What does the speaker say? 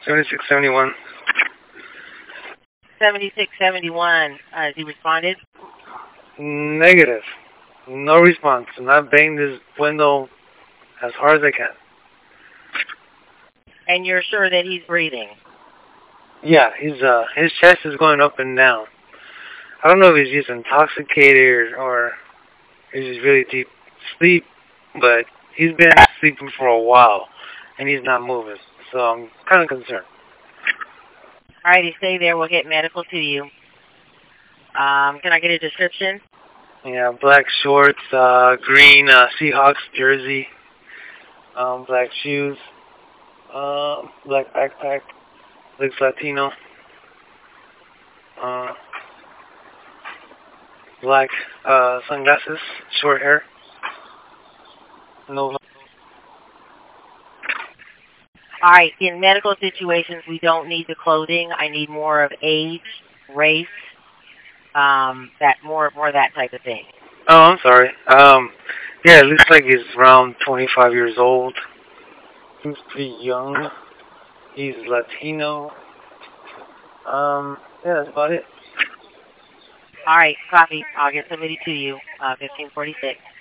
7671. 7671. Has he responded? Negative. No response. And I banged his window as hard as I can. And you're sure that he's breathing? Yeah, his chest is going up and down. I don't know if he's just intoxicated or he's just really deep sleep, but he's been sleeping for a while and he's not moving. So I'm kind of concerned. Alrighty, stay there. We'll get medical to you. Can I get a description? Yeah, black shorts, green Seahawks jersey, black shoes, black backpack, looks Latino, black sunglasses, short hair, no. Alright, in medical situations, we don't need the clothing. I need more of age, race, more that type of thing. Oh, I'm sorry. Yeah, it looks like he's around 25 years old. He's pretty young. He's Latino. Yeah, that's about it. Alright, copy. I'll get somebody to you. 1546.